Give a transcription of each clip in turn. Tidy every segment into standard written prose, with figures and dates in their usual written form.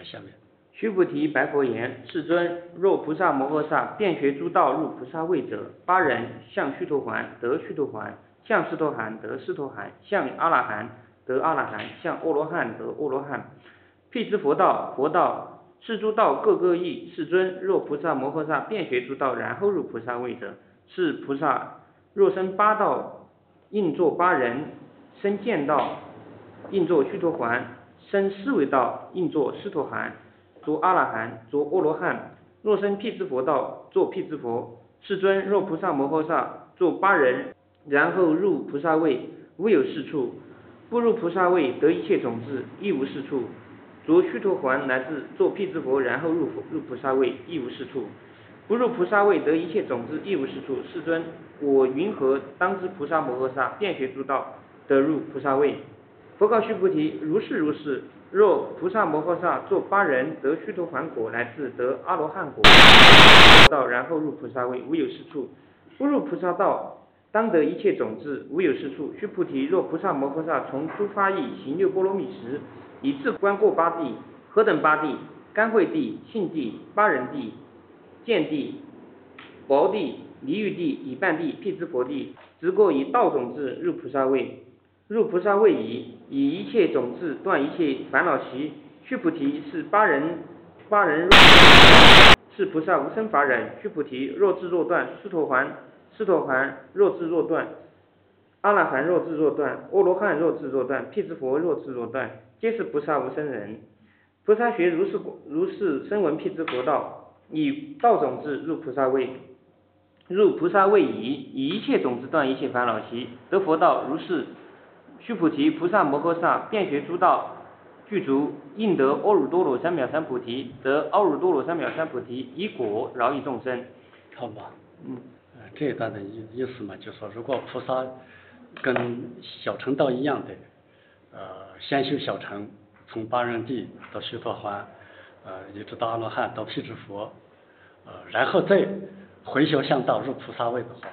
下面。 须菩提白佛言：世尊，若菩萨摩诃萨遍学诸道入菩萨位者，八人向须陀洹得须陀洹，向斯陀含得斯陀含，向阿那含得阿那含，向阿罗汉得阿罗汉。辟支佛道，佛道，是诸道各各异。世尊，若菩萨摩诃萨遍学诸道，然后入菩萨位者，是菩萨若生八道，应作八人；生见道，应作须陀洹；生思维道，应作斯陀含。作阿那含，作阿罗汉。若生辟支佛道，作辟支佛。世尊，若菩萨摩诃萨作八人，然后入菩萨位，无有是处；不入菩萨位，得一切种子，亦无是处。着须陀洹乃至作辟支佛，然后入菩萨位，亦无是处。不入菩萨位，得一切种子，亦无是处。世尊，我云何当知菩萨摩诃萨遍学诸道，得入菩萨位？佛告须菩提：如是如是。若菩萨摩诃萨作八人，得须陀洹果，乃至得阿罗汉果，道然后入菩萨位，无有是处。不入菩萨道，当得一切种子，无有是处。须菩提，若菩萨摩诃萨从诸发意行六波罗蜜时，以智观过八地。何等八地？干慧地、性地、八人地、见地、薄地、离欲地、已半地、辟支佛地，直过以道种子入菩萨位。入菩萨位已，以一切种子断一切烦恼习。须菩提，是八人是菩萨无生法忍。须菩提，若智若断，斯陀含若智若断，阿那含若智若断，阿罗汉若智若断，辟支佛若智若断，皆是菩萨无生人。菩萨学如是声闻辟支佛道，以道种子入菩萨位。入菩萨位已，以一切种子断一切烦恼习，得佛道。如是。须菩提，菩萨摩诃萨遍学诸道，具足，应得阿耨多罗三藐三菩提，得阿耨多罗三藐三菩提，以果饶益众生。 好吧。这一段的意思嘛，就说如果菩萨跟小乘道一样的，先修小乘，从八人地到须陀洹，一直到阿罗汉到辟支佛，然后再回修向道入菩萨位的话，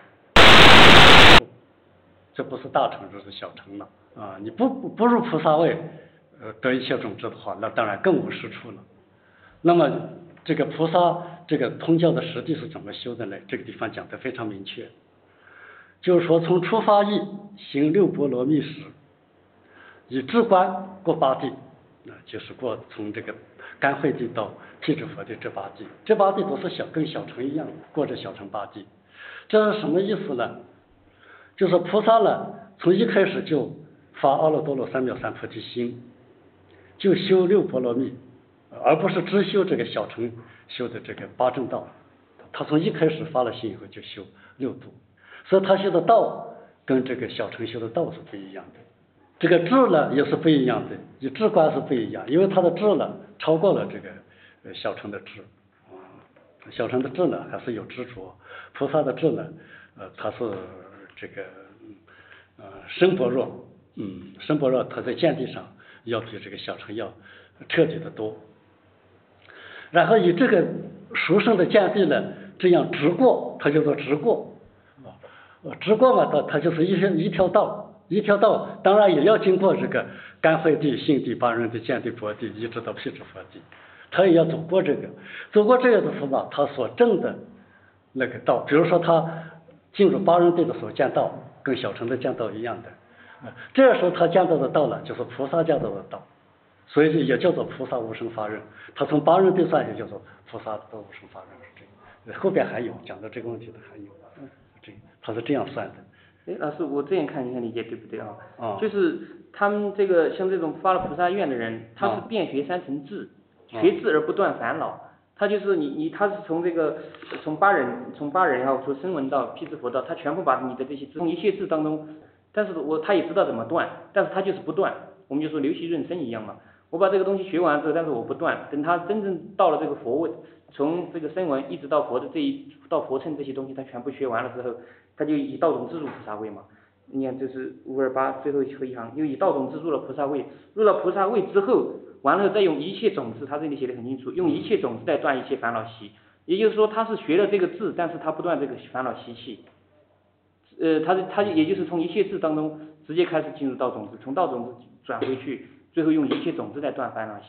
这不是大乘，这是小乘了啊！你不入菩萨位，得一切种子的话，那当然更无是处了。那么这个菩萨这个通教的实际是怎么修的呢？这个地方讲得非常明确，就是说从出发意行六波罗蜜时，以智观过八地，就是从这个干慧地到辟支佛的这八地，这八地都是跟小乘一样过着小乘八地。这是什么意思呢？就是菩萨呢，从一开始就发阿耨多罗三藐三菩提心，就修六波罗蜜，而不是只修这个小乘修的这个八正道。他从一开始发了心以后就修六度，所以他修的道跟这个小乘修的道是不一样的。这个智呢也是不一样的，以智观是不一样，因为他的智呢超过了这个小乘的智。小乘的智呢还是有执着，菩萨的智呢，他是这个深般若，深般若它在见地上要比这个小乘要彻底的多。然后以这个殊胜的见地呢，这样直过，它叫做直过，直过嘛，它就是一条道，当然也要经过这个干慧地、性地、八人地、见地、薄地，一直到辟支佛地，他也要走过这个的时候嘛，他所证的那个道，比如说他进入八人地的时候见道，跟小乘的见道一样的，这时候他见到的道呢，就是菩萨见到的道，所以也叫做菩萨无生法忍。他从八人地算也叫做菩萨的无生法忍，是这个。后边还有讲到这个问题的还有，他是这样算的。 老师，我这样看你看理解对不对啊？就是他们这个像这种发了菩萨愿的人，他是遍学三乘智，学智而不断烦恼。他就是他是从这个从八人也好，从声闻道、辟支佛道，他全部把你的这些从一切智当中，但是他也知道怎么断，但是他就是不断。我们就说流息润生一样嘛。我把这个东西学完之后，但是我不断，等他真正到了这个佛位，从这个声闻一直到佛的到佛乘这些东西，他全部学完了之后，他就以道种子入菩萨位嘛。你看这是528最后一行，又以道种子入了菩萨位，入了菩萨位之后，完了再用一切种子，他这里写的很清楚，用一切种子再断一切烦恼习。也就是说他是学了这个智，但是他不断这个烦恼习气。他也就是从一切智当中直接开始进入道种子，从道种子转回去，最后用一切种子再断烦恼习。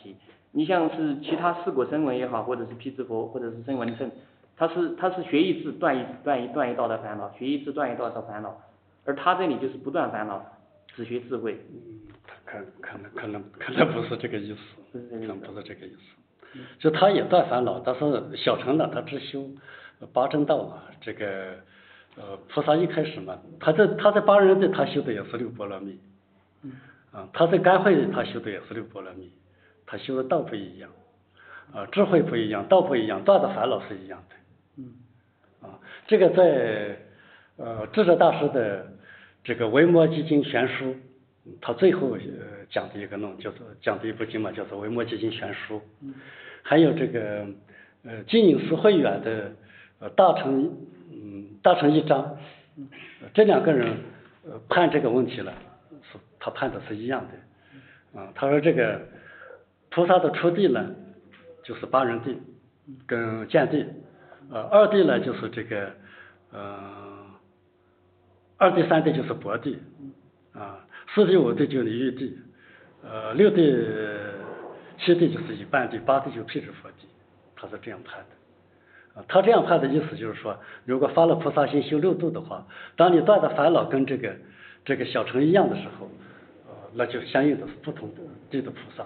你像是其他四果声闻也好，或者是辟支佛，或者是声闻乘，他是学一字断一道的烦恼，学一字断一道的烦恼，而他这里就是不断烦恼，只学智慧。 可能不是这个意思， 不是这个意思。就他也断烦恼，但是小乘呢，他只修八正道嘛，这个菩萨一开始嘛，他在八人地他修的也是六波罗蜜，他在干慧他修的也是六波罗蜜，他修的道不一样，智慧不一样，道不一样，断的烦恼是一样的。这个在智者大师的这个维摩诘经全书，他最后讲的一个叫做讲的一部经嘛，叫做维摩诘经全书。还有这个金隐寺慧远的大乘一章，这两个人判这个问题了，他判的是一样的。他说这个菩萨的初地呢，就是八人地跟见地，二地呢就是这个二地三地就是薄地，四地五地就是离欲地，六地七地就是一半地，八地就是辟支佛地，他是这样判的。他这样判的意思就是说，如果发了菩萨心修六度的话，当你断的烦恼跟这个小乘一样的时候，那就相应的是不同的地的菩萨。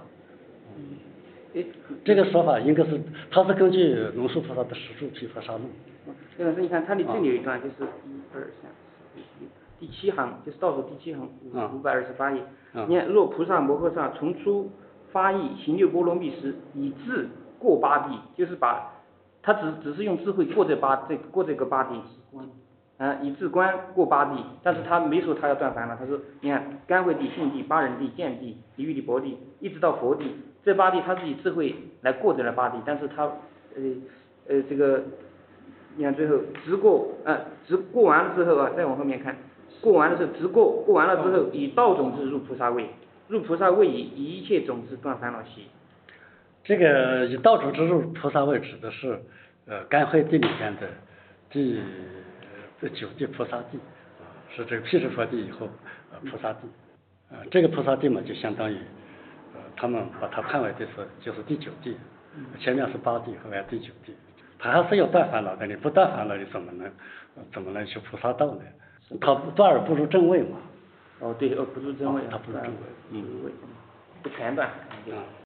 这个说法应该是，他是根据龙树菩萨的十住毗婆沙论。 这个是你看他的这里有一段，就是1、2、3、4、5、6第七行，就是倒数第七行528页。你看，若菩萨摩诃萨从初发意行六波罗蜜时，以智过八地，就是把他只是用智慧过这个八地，以智观过八地，但是他没说他要断烦恼，他说你看干慧地、性地、八人地、见地、离欲地、薄地，一直到佛地，这八地他是以智慧来过这了八地，但是他这个你看最后直过完了之后再往后面看，过完了之后过完了之后，以道种子入菩萨位，入菩萨位以一切种子断烦恼习。 这个以道种子入菩萨位指的是干慧地里边的第九地菩萨地，是这个辟支佛地以后菩萨地，这个菩萨地嘛就相当于他们把它判为就是第九地，前面是八地，后面第九地，他还是要断烦恼的，你不断烦恼你怎么能修菩萨道呢？他断而不入正位嘛。 对，不入正位。 他不入正位， 不全断。